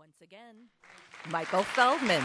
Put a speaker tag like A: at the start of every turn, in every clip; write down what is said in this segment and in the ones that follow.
A: Once again, Michael Feldman.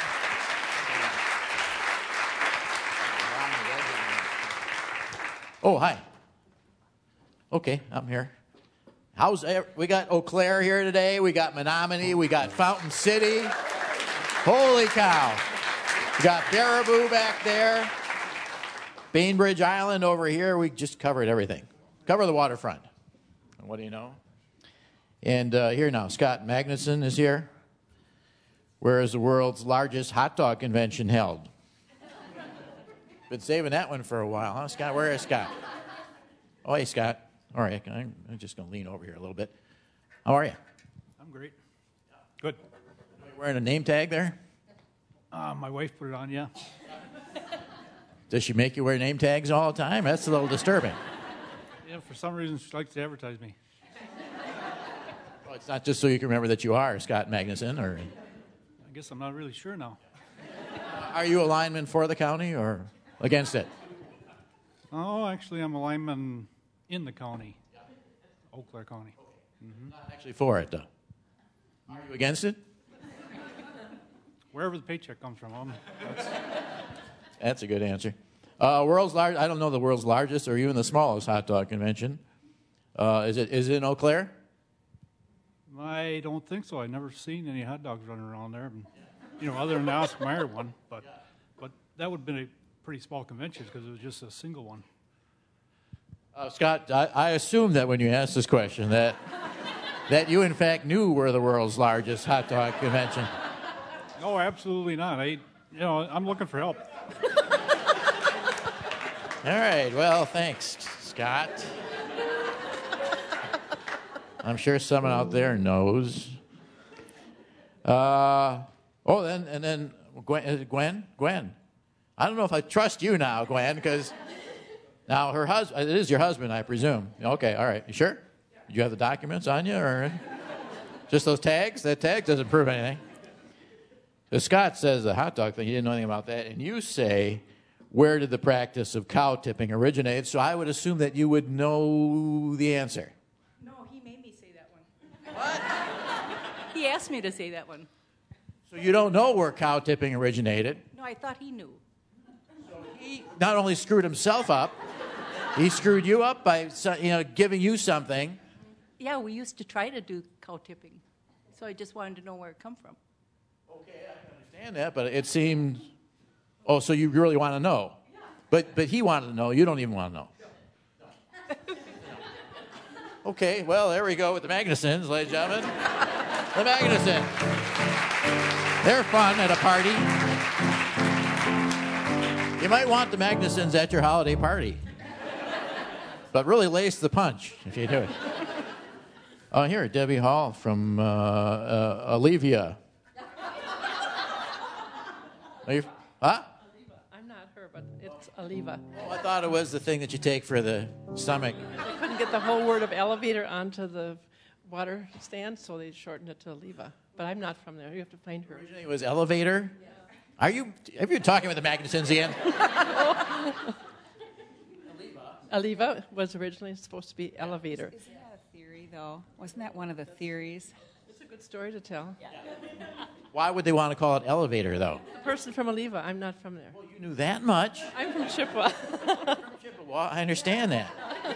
B: Oh, hi. Okay, I'm here. We got Eau Claire here today. We got Menominee. We got Fountain City. Holy cow. We got Baraboo back there. Bainbridge Island over here. We just covered everything. Cover the waterfront. And what do you know? And here now, Scott Magnuson is here. Where is the world's largest hot dog convention held? Been saving that one for a while, huh, Scott? Where is Scott? Oh, hey, Scott. All right, I'm just going to lean over here a little bit. How are you?
C: I'm great. Good.
B: Are you wearing a name tag there?
C: My wife put it on, yeah.
B: Does she make you wear name tags all the time? That's a little disturbing.
C: Yeah, for some reason she likes to advertise me.
B: Well, it's not just so you can remember that you are Scott Magnuson, or...
C: I guess I'm not really sure now.
B: Are you a lineman for the county or against it?
C: Oh, actually, I'm a lineman in the county, Eau Claire County.
B: Mm-hmm. Not actually for it, though. Are you against it?
C: Wherever the paycheck comes from.
B: That's a good answer. World's large. I don't know the world's largest or even the smallest hot dog convention. Is it in Eau Claire?
C: I don't think so. I've never seen any hot dogs running around there. Other than the Oscar Mayer one. But that would have been a pretty small convention because it was just a single one.
B: Scott, I assume that when you asked this question that you in fact knew where the world's largest hot dog convention.
C: No, absolutely not. I'm looking for help.
B: All right. Well, thanks, Scott. I'm sure someone out there knows. Then Gwen. I don't know if I trust you now, Gwen, because now her husband. It is your husband, I presume. Okay. All right. You sure? Do you have the documents on you, or just those tags? That tag doesn't prove anything. So Scott says the hot dog thing. He didn't know anything about that, and you say, where did the practice of cow tipping originate? So I would assume that you would know the answer.
A: No, he made me say that one. What? He asked me to say that one.
B: So you don't know where cow tipping originated.
A: No, I thought he knew.
B: So he not only screwed himself up, he screwed you up by giving you something.
A: Yeah, we used to try to do cow tipping. So I just wanted to know where it come from.
B: Okay, I can understand that, but it seemed... Oh, so you really want to know. But he wanted to know. You don't even want to know. Okay, well, there we go with the Magnusons, ladies and gentlemen. The Magnusons. They're fun at a party. You might want the Magnusons at your holiday party. But really lace the punch if you do it. Here, Debbie Hall from Olivia. Are you... Huh?
D: I'm not her, but it's Aliva.
B: Oh, I thought it was the thing that you take for the stomach.
D: They couldn't get the whole word of elevator onto the water stand, so they shortened it to Aliva. But I'm not from there. You have to find her.
B: Originally it was elevator? Yeah. Have you talking with the Magnusons again?
D: Aliva was originally supposed to be elevator.
E: Isn't that a theory, though? Wasn't that one of the theories?
D: It's a good story to tell. Yeah.
B: Why would they want to call it elevator, though?
D: The person from Aliva. I'm not from there.
B: Well, you knew that much.
D: I'm from Chippewa.
B: Chippewa, I understand that.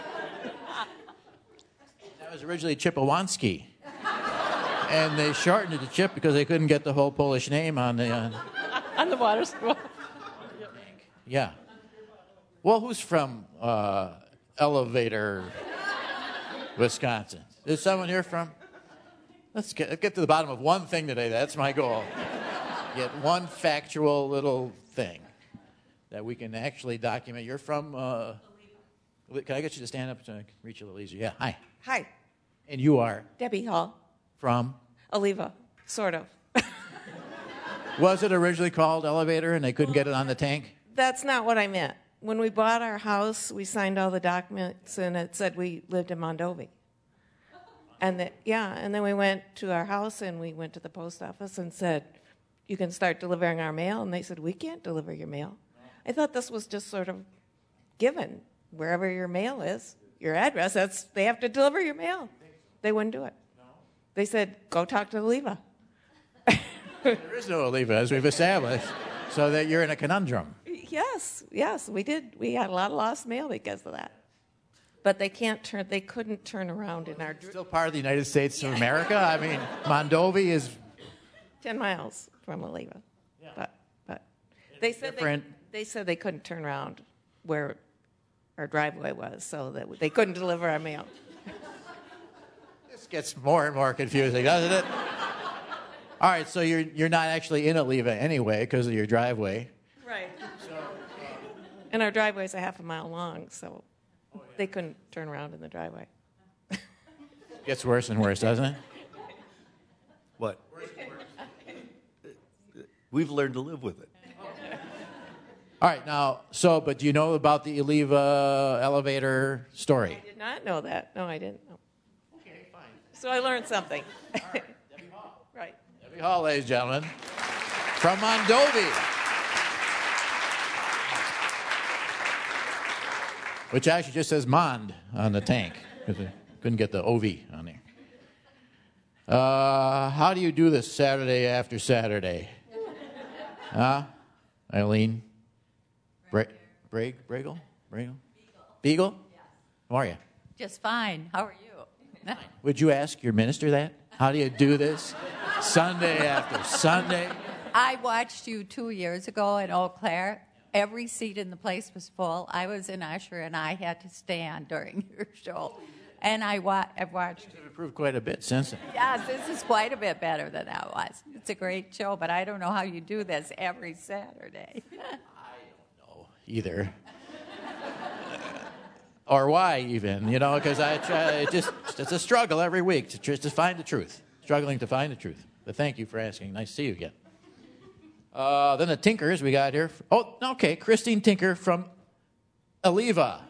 B: That was originally Chippewanski. And they shortened it to Chip because they couldn't get the whole Polish name on the...
D: On the water spool.
B: Yeah. Well, who's from Elevator, Wisconsin? Is someone here from... Let's get to the bottom of one thing today. That's my goal. Get one factual little thing that we can actually document. You're from... Can I get you to stand up so I can reach you a little easier? Yeah, hi.
F: Hi,
B: And you are
F: Debbie Hall,
B: from...
F: Oliva, sort of.
B: Was it originally called Elevator and they couldn't get it on the tank?
F: That's not what I meant. When we bought our house, we signed all the documents, and it said we lived in Mondovi. And then we went to our house, and we went to the post office and said, you can start delivering our mail. And they said, we can't deliver your mail. I thought this was just sort of given. Wherever your mail is, your address, they have to deliver your mail. They wouldn't do it. They said, go talk to Oliva.
B: There is no Oliva, as we've established, so that you're in a conundrum.
F: Yes, we did. We had a lot of lost mail because of that. But they couldn't turn around in our...
B: Still part of the United States of America? I mean, Mondovi is...
F: 10 miles from Oliva. Yeah. But they said they said they couldn't turn around where our driveway was, so that they couldn't deliver our mail.
B: This gets more and more confusing, doesn't it? All right, so you're not actually in Oliva anyway because of your driveway.
F: Right. And our driveway's a half a mile long, so they couldn't turn around in the driveway.
B: Gets worse and worse, doesn't it?
G: What? We've learned to live with it.
B: All right, now, but do you know about the Oliva elevator story?
F: I did not know that. No, I didn't know.
B: Okay, fine.
F: So I learned something.
B: All right, Debbie Hall.
F: Right.
B: Debbie Hall, ladies and gentlemen, from Mondovi. Which actually just says Mond on the tank, because I couldn't get the OV on there. How do you do this Saturday after Saturday? Huh? Eileen? Beagle? Beagle?
H: Yes.
B: How are you?
H: Just fine. How are you?
B: Would you ask your minister that? How do you do this Sunday after Sunday?
H: I watched you 2 years ago in Eau Claire. Every seat in the place was full. I was an usher, and I had to stand during your show. And I've watched.
B: You've improved quite a bit since then.
H: Yes, this is quite a bit better than that was. It's a great show, but I don't know how you do this every Saturday.
B: I don't know either. Or why even, because I try, it's a struggle every week to find the truth. Struggling to find the truth. But thank you for asking. Nice to see you again. Then the Tinkers we got here. Oh, okay, Christine Tinker from Oliva.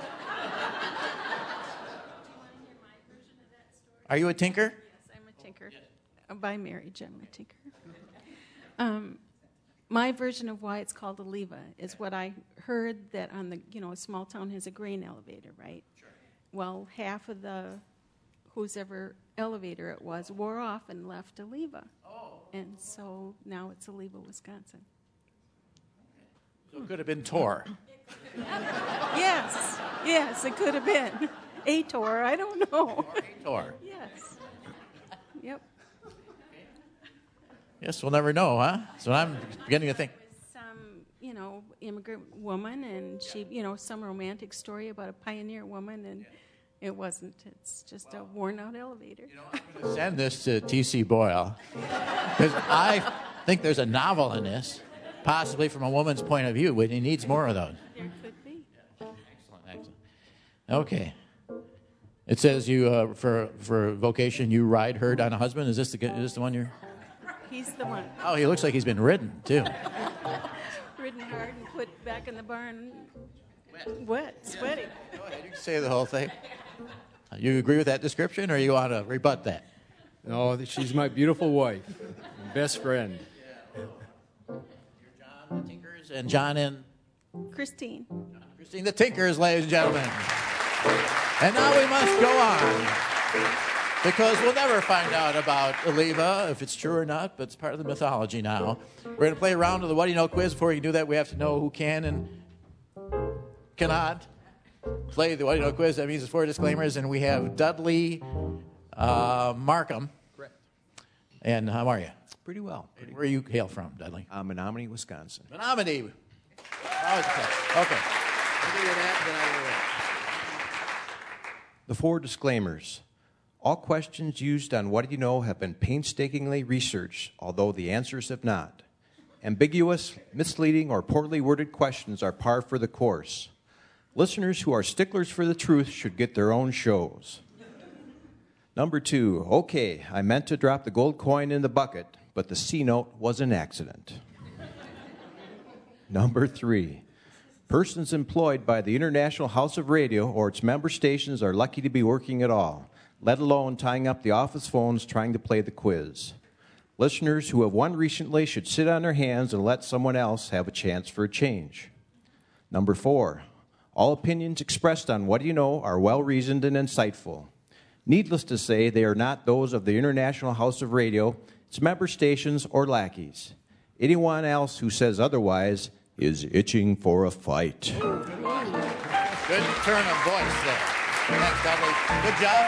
B: Are you a tinker?
I: Yes, I'm a tinker. By marriage, I'm a tinker. My version of why it's called Oliva is what I heard that on the, a small town has a grain elevator, right? Sure. Well, half of whose ever elevator it was wore off and left Oliva. Oh. And so now it's Oliva, Wisconsin.
B: So it could have been Tor.
I: Yes, it could have been. A Tor, I don't know.
B: Or a Tor.
I: Yes. Yep.
B: Yes, we'll never know, huh? So I'm beginning to think.
I: Some, immigrant woman, and she, some romantic story about a pioneer woman, and it wasn't. It's just a worn-out elevator.
B: I'm going to send this to T.C. Boyle, because I think there's a novel in this, possibly from a woman's point of view, but he needs more of those.
I: There could be.
B: Excellent. Okay. It says you, for vocation, you ride herd on a husband. Is this the one you're...
I: He's the one.
B: Oh, he looks like he's been ridden, too.
I: Ridden hard and put back in the barn. Wet, sweaty.
B: Go ahead, you can say the whole thing. You agree with that description, or you want to rebut that?
J: No, she's my beautiful wife, best friend.
B: You're John the Tinkers, and John and...
I: Christine.
B: Christine the Tinkers, ladies and gentlemen. And now we must go on, because we'll never find out about Oliva, if it's true or not, but it's part of the mythology now. We're going to play a round of the What Do You Know quiz. Before we can do that, we have to know who can and cannot play the What Do You Know quiz. That means there's 4 disclaimers, and we have Dudley Markham.
G: Correct.
B: And how are you?
G: Pretty well.
B: Where do you hail from, Dudley?
G: Menominee, Wisconsin.
B: Menominee. Okay.
G: The 4 disclaimers. All questions used on What Do You Know have been painstakingly researched, although the answers have not. Ambiguous, misleading, or poorly worded questions are par for the course. Listeners who are sticklers for the truth should get their own shows. Number 2, okay, I meant to drop the gold coin in the bucket, but the C note was an accident. Number 3, persons employed by the International House of Radio or its member stations are lucky to be working at all, let alone tying up the office phones trying to play the quiz. Listeners who have won recently should sit on their hands and let someone else have a chance for a change. Number 4, all opinions expressed on What Do You Know are well-reasoned and insightful. Needless to say, they are not those of the International House of Radio, its member stations, or lackeys. Anyone else who says otherwise is itching for a fight.
B: Good turn of voice there. Thanks, Dudley. Good job.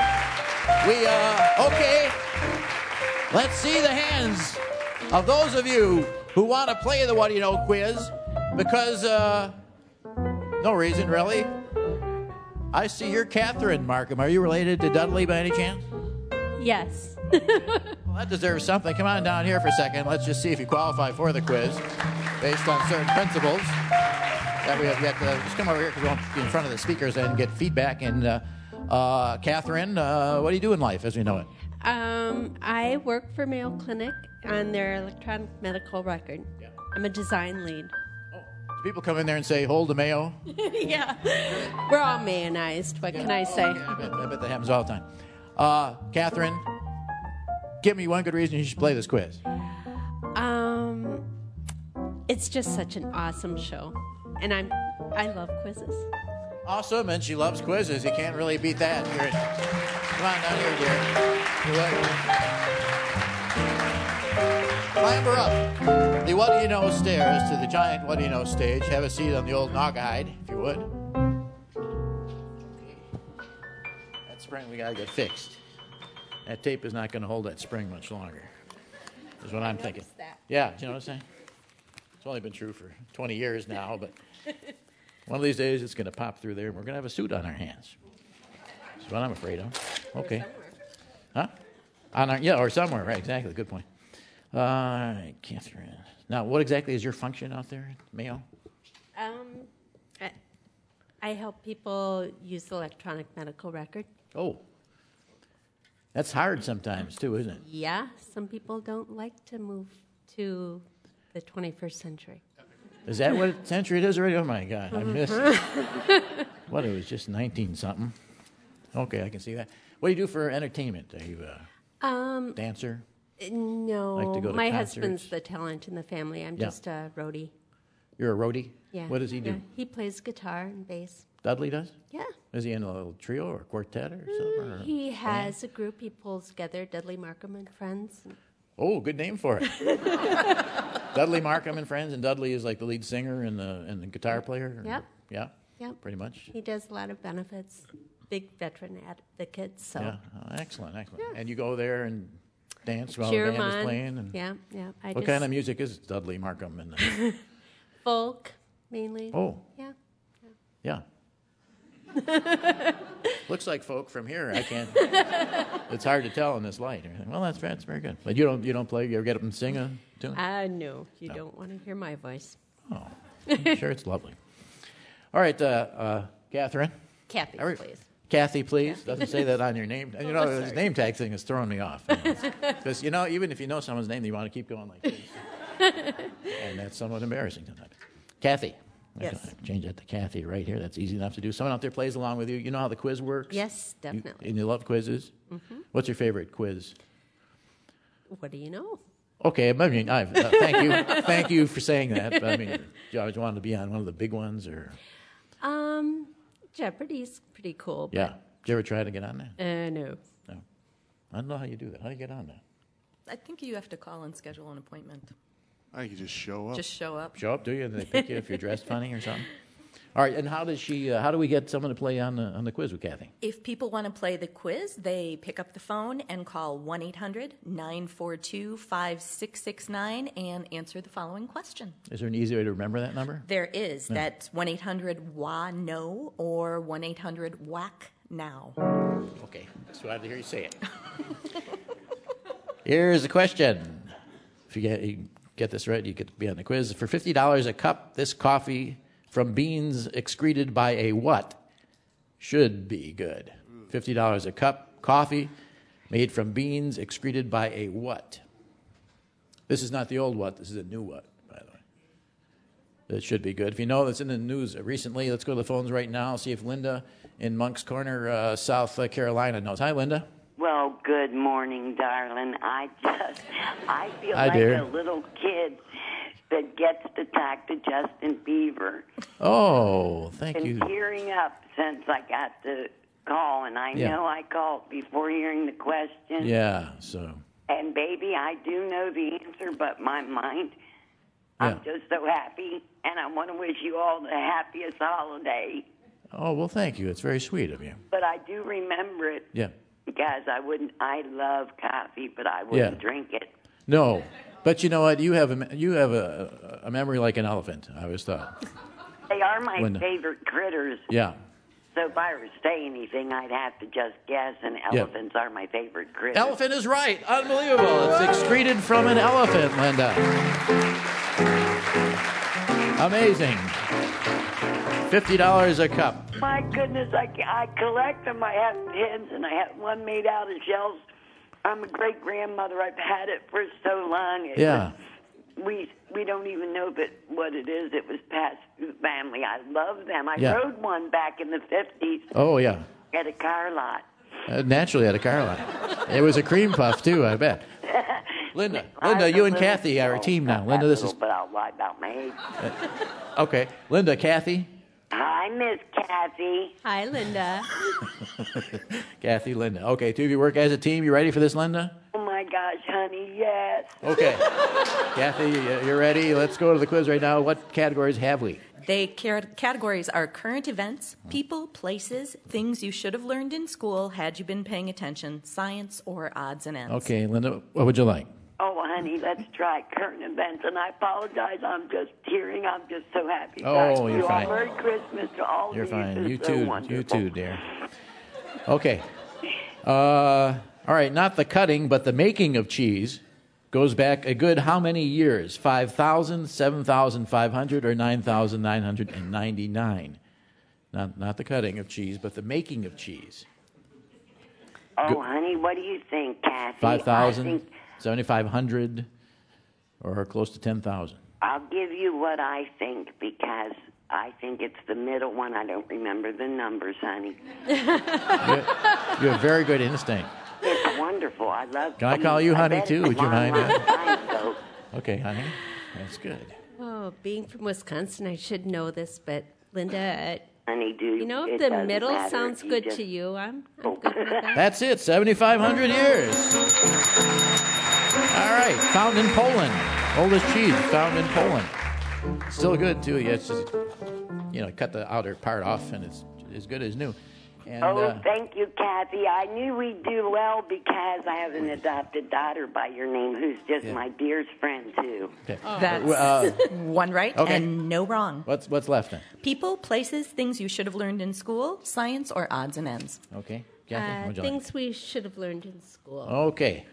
B: Okay. Let's see the hands of those of you who want to play the What Do You Know quiz because, no reason really. I see you're Catherine Markham. Are you related to Dudley by any chance?
K: Yes.
B: Well, that deserves something. Come on down here for a second. Let's just see if you qualify for the quiz based on certain principles that we have yet to. Just come over here because we won't be in front of the speakers and get feedback. And Catherine, what do you do in life as we know it?
K: I work for Mayo Clinic on their electronic medical record.
B: Yeah.
K: I'm a design lead.
B: Do people come in there and say, hold the Mayo?
K: Yeah. We're all Mayonized. What can I say?
B: I bet that happens all the time. Catherine, give me one good reason you should play this quiz.
K: It's just such an awesome show. And I love quizzes.
B: Awesome, and she loves quizzes. You can't really beat that. Come on down here, dear. Clamber up the What Do You Know stairs to the giant What Do You Know stage. Have a seat on the old Naugahyde, if you would. Okay. That spring we gotta get fixed. That tape is not going to hold that spring much longer. Is what I'm thinking. Yeah, you know what I'm saying? It's only been true for 20 years now, but one of these days it's going to pop through there, and we're going to have a suit on our hands. That's what I'm afraid of. Okay. Huh? Or somewhere, right, exactly. Good point. All right, Catherine. Now, what exactly is your function out there at Mayo?
K: I help people use the electronic medical record.
B: Oh. That's hard sometimes, too, isn't it?
K: Yeah, some people don't like to move to the 21st century.
B: Is that what century it is already? Oh, my God. I missed it. What, it was just 19-something. Okay, I can see that. What do you do for entertainment? Are you a dancer?
K: No.
B: Like to go to
K: my
B: concerts?
K: husband's the talent in the family. I'm just a roadie.
B: You're a roadie?
K: Yeah.
B: What does he do?
K: Yeah. He plays guitar and bass.
B: Dudley does?
K: Yeah.
B: Is he in a little trio or quartet or something? Or
K: He has a group he pulls together, Dudley Markham and Friends.
B: Oh, good name for it. Dudley Markham and Friends, and Dudley is like the lead singer and the guitar player?
K: Yep.
B: Yeah?
K: Yep.
B: Pretty much?
K: He does a lot of benefits, big veteran advocates. So.
B: Yeah, excellent. Yeah. And you go there and dance while
K: Cheer
B: the band is
K: on.
B: playing? And
K: Yeah.
B: what kind of music is Dudley Markham? And
K: folk, mainly.
B: Oh.
K: Yeah.
B: Yeah. Looks like folk from here. I can't. It's hard to tell in this light. Well, that's very good. But you don't play. You ever get up and sing a tune?
K: No, you don't want to hear my voice.
B: Oh, I'm sure it's lovely. All right, Catherine.
K: Kathy, please.
B: Kathy, please. Doesn't say that on your name. And this name tag thing is throwing me off. Because even if you know someone's name, you want to keep going like this, and that's somewhat embarrassing sometimes. Kathy.
K: Yes.
B: Change that to Kathy right here. That's easy enough to do. Someone out there plays along with you. You know how the quiz works?
K: Yes, definitely.
B: And you love quizzes?
K: Mm-hmm.
B: What's your favorite quiz?
K: What do you know?
B: Okay, I mean, thank you. Thank you for saying that. But, I mean, do you always want to be on one of the big ones? Or?
K: Jeopardy's pretty cool.
B: Yeah. Did you ever try to get on that?
K: No.
B: No. I don't know how you do that. How do you get on that?
L: I think you have to call and schedule an appointment.
M: I think you just show up.
L: Just show up.
B: Show up, do you? And they pick you if you're dressed funny or something? All right, and how do we get someone to play on the quiz with Kathy?
L: If people want to play the quiz, they pick up the phone and call 1-800-942-5669 and answer the following question.
B: Is there an easy way to remember that number?
L: There is. Yeah. That's 1-800-WA-NO or 1-800-WAC-NOW.
B: Okay, just wanted to hear you say it. Here's the question. If you get this right, you get to be on the quiz. For $50 a cup, this coffee from beans excreted by a what should be good? $50 a cup, coffee made from beans excreted by a what? This is not the old what. This is a new what, by the way. It should be good. If you know that's in the news recently, let's go to the phones right now. See if Linda in Moncks Corner, South Carolina knows. Hi, Linda.
N: Well, good morning, darling. I feel
B: Hi,
N: like
B: dear.
N: a little kid that gets to talk to Justin Bieber.
B: Oh, thank you.
N: Been tearing up since I got the call, and I know I called before hearing the question.
B: Yeah, so.
N: And, baby, I do know the answer, but my mind, I'm just so happy, and I want to wish you all the happiest holiday.
B: Oh, well, thank you. It's very sweet of you.
N: But I do remember it.
B: Yeah.
N: Because I love coffee, but I wouldn't drink it.
B: No. But you know what? You have a memory like an elephant, I always thought.
N: They are my
B: Linda.
N: favorite critters.
B: Yeah.
N: So if I were to say anything, I'd have to just guess, and elephants are my favorite critters.
B: Elephant is right. Unbelievable. It's excreted from an elephant, Linda. Amazing. $50 a cup.
N: My goodness, I collect them. I have pins, and I have one made out of shells. I'm a great-grandmother. I've had it for so long. We don't even know what it is. It was passed through the family. I love them. I rode one back in the 50s.
B: Oh, yeah.
N: At a car lot.
B: Naturally at a car lot. It was a cream puff, too, I bet. Linda, you and Kathy are a team now. Linda, this is...
N: But I'll lie about my age.
B: Okay. Linda, Kathy.
N: Hi, Miss Kathy.
K: Hi, Linda.
B: Kathy, Linda. Okay, two of you work as a team. You ready for this, Linda?
N: Oh, my gosh, honey, yes.
B: Okay. Kathy, you're ready? Let's go to the quiz right now. What categories have we?
L: The categories are current events, people, places, things you should have learned in school had you been paying attention, science, or odds and ends.
B: Okay, Linda, what would you like?
N: Oh, honey, let's try current events. And I apologize. I'm just tearing. I'm just so happy.
B: Oh, you're fine.
N: Merry Christmas to all
B: You're
N: of you.
B: fine. You
N: So
B: too.
N: wonderful.
B: You too, dear. Okay. All right, not the cutting, but the making of cheese goes back a good how many years? 5,000, 7,500, or 9,999? Not the cutting of cheese, but the making of cheese.
N: Oh, honey, what do you think, Kathy?
B: 5,000, 7,500, or close to 10,000?
N: I'll give you what I think because I think it's the middle one. I don't remember the numbers, honey.
B: You have very good instinct.
N: It's wonderful. I love.
B: Can I call you honey
N: bet
B: too?
N: it's
B: Would you
N: long,
B: mind?
N: long time ago.
B: Okay, honey. That's good.
K: Oh, being from Wisconsin, I should know this, but Linda,
N: honey,
K: you know if
N: it
K: the
N: doesn't
K: middle
N: matter.
K: sounds
N: You
K: good
N: just-
K: to you, I'm good with that.
B: That's it, 7,500 years. All right, found in Poland. Oldest cheese found in Poland. Still good, too. Yeah, it's just, cut the outer part off, and it's as good as new. And,
N: thank you, Kathy. I knew we'd do well because I have an adopted daughter by your name who's just my dearest friend, too.
B: Okay.
L: That's one right
B: okay.
L: and no wrong.
B: What's left then?
L: People, places, things you should have learned in school, science, or odds and ends.
B: Okay. Kathy, what'd you like?
K: Things we should have learned in school.
B: Okay.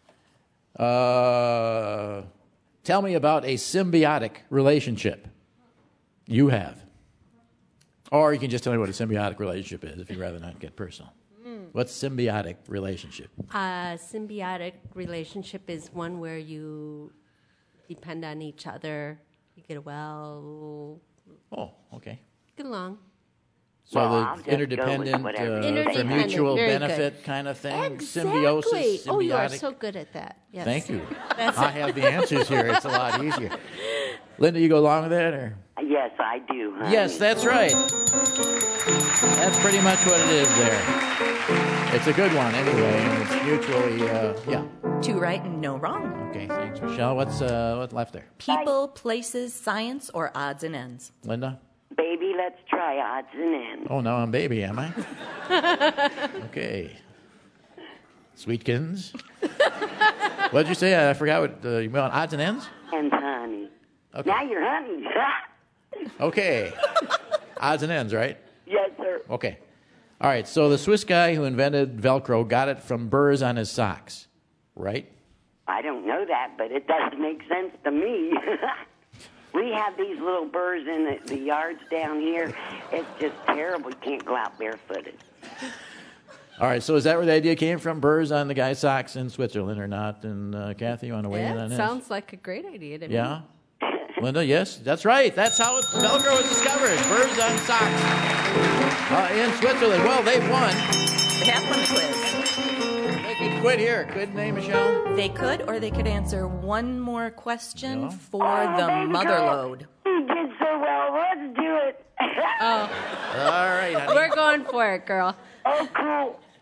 B: Tell me about a symbiotic relationship you have. Or you can just tell me what a symbiotic relationship is if you'd rather not get personal. What's symbiotic relationship?
K: A symbiotic relationship is one where you depend on each other. You get
B: Oh, okay.
K: get along.
B: So
N: I'll just
B: the
N: go
B: interdependent,
N: with
B: for
N: whatever.
B: mutual
K: Very
B: benefit
K: good.
B: kind of thing?
K: Exactly.
B: Symbiosis, symbiotic?
K: Oh, you are so good at that. Yes.
B: Thank you.
K: That's
B: I have the answers here. It's a lot easier. Linda, you go along with that? Or?
N: Yes, I do, honey.
B: Yes, that's right. That's pretty much what it is there. It's a good one anyway, and it's mutually,
L: Two right and no wrong.
B: Okay, thanks, Michelle. What's left there?
L: People, places, science, or odds and ends.
B: Linda?
N: Baby, let's try odds and ends.
B: Oh, now I'm baby, am I? Okay. Sweetkins? What'd you say? I forgot what you want. Odds and ends?
N: And honey.
B: Okay.
N: Now you're honey.
B: Okay. Odds and ends, right?
N: Yes, sir.
B: Okay. All right, so the Swiss guy who invented Velcro got it from burrs on his socks, right?
N: I don't know that, but it does make sense to me. We have these little burrs in the yards down here. It's just terrible. You can't go out barefooted.
B: All right, so is that where the idea came from? Burrs on the guy's socks in Switzerland or not? And Kathy, you want to weigh in on this?
D: Sounds like a great idea to me.
B: Yeah? Linda, yes, that's right. That's how Velcro was discovered. Burrs on socks in Switzerland. Well, they've won.
L: They have won the quiz.
B: They could quit here, couldn't they, Michelle?
L: They could, or they could answer one more question for
N: Oh,
L: the
N: baby
L: mother
N: girl.
L: load.
N: You did so well. Let's do it.
B: All right, honey.
K: We're going for it, girl.
N: Oh, cool.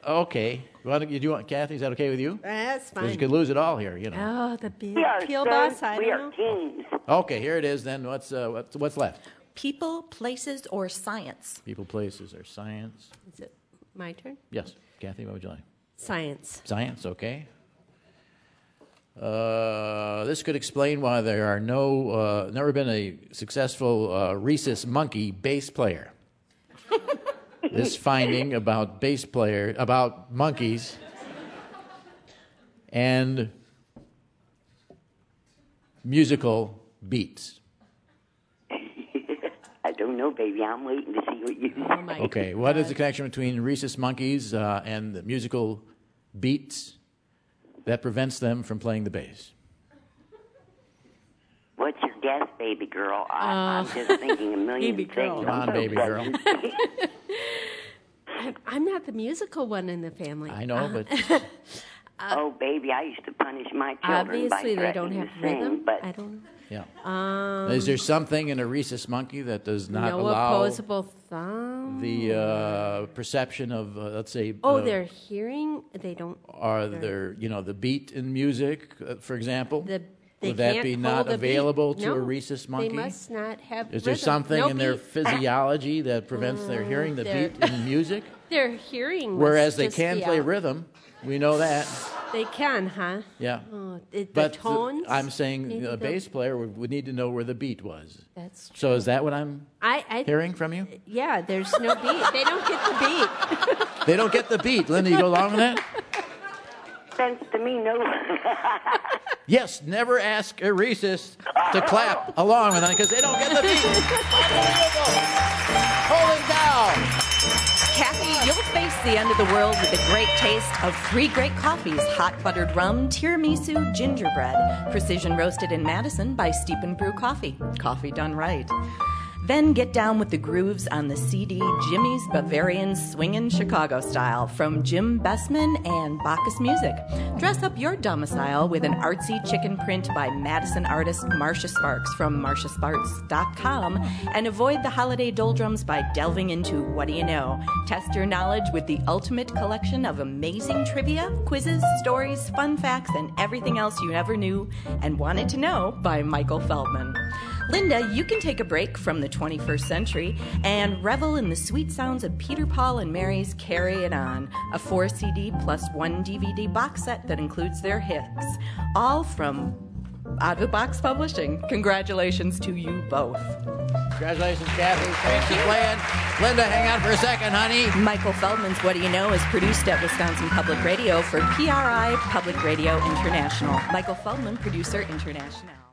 B: Okay. Do you want Kathy? Is that okay with you?
K: That's fine.
B: Because you could lose it all here, you know.
K: Oh, the big
N: We are
K: peel
N: sons,
K: boss. I
N: we
K: don't
N: are
K: know.
N: kings.
B: Okay, here it is then. What's left?
L: People, places, or science?
B: People, places, or science?
K: Is it my turn?
B: Yes. Kathy, what would you like?
K: Science.
B: Science, okay. This could explain why there are never been a successful rhesus monkey bass player. This finding about monkeys and musical beats.
N: I don't know, baby. I'm waiting to see what you say.
B: Okay, what is the connection between rhesus monkeys and the musical beats that prevents them from playing the bass?
N: What's your guess, baby girl? I'm just thinking a million
K: baby
N: things.
K: girl.
B: Come on, baby girl.
K: I'm not the musical one in the family.
B: I know, but
N: Oh, baby, I used to punish my children by
K: obviously they don't
N: threatening
K: have
N: to sing,
K: rhythm.
N: but
K: I don't.
B: yeah. Is there something in a rhesus monkey that does not
K: No
B: allow
K: opposable thumb.
B: the perception of, let's say,
K: Their hearing. They don't.
B: or their, the beat in music, for example?
K: They
B: Would that
K: can't
B: be
K: hold
B: not
K: a beat.
B: available to
K: No,
B: a rhesus monkey?
K: They must not have.
B: Is there
K: rhythm.
B: something
K: No
B: in their
K: beat.
B: physiology that prevents their hearing the
K: their-
B: beat in music?
K: Their hearing. must
B: Whereas they
K: just
B: can
K: be
B: play
K: out.
B: rhythm. We know that.
K: They can, huh?
B: Yeah.
K: Oh, the
B: But
K: tones.
B: I'm saying
K: maybe
B: a
K: the-
B: bass player would need to know where the beat was.
K: That's true.
B: So is that what I'm
K: I
B: hearing from you?
K: Yeah, there's no beat. They don't get the beat.
B: They don't get the beat. Linda, you go along with that?
N: sense to me, no.
B: Yes, never ask a rhesus to clap along with them because they don't get the beat. Unbelievable. Holy cow.
L: Kathy, you'll face the end of the world with the great taste of 3 great coffees: hot buttered rum, tiramisu, gingerbread. Precision roasted in Madison by Steep and Brew Coffee. Coffee done right. Then get down with the grooves on the CD Jimmy's Bavarian Swingin' Chicago Style from Jim Bessman and Bacchus Music. Dress up your domicile with an artsy chicken print by Madison artist Marcia Sparks from marciasparks.com and avoid the holiday doldrums by delving into What Do You Know? Test your knowledge with the ultimate collection of amazing trivia, quizzes, stories, fun facts, and everything else you never knew and wanted to know by Michael Feldman. Linda, you can take a break from the 21st century and revel in the sweet sounds of Peter, Paul, and Mary's Carry It On, a 4-CD plus 1 DVD box set that includes their hits, all from Out of the Box Publishing. Congratulations to you both.
B: Congratulations, Kathy. Thanks for playing. Linda, hang on for a second, honey.
L: Michael Feldman's What Do You Know is produced at Wisconsin Public Radio for PRI Public Radio International. Michael Feldman, producer international.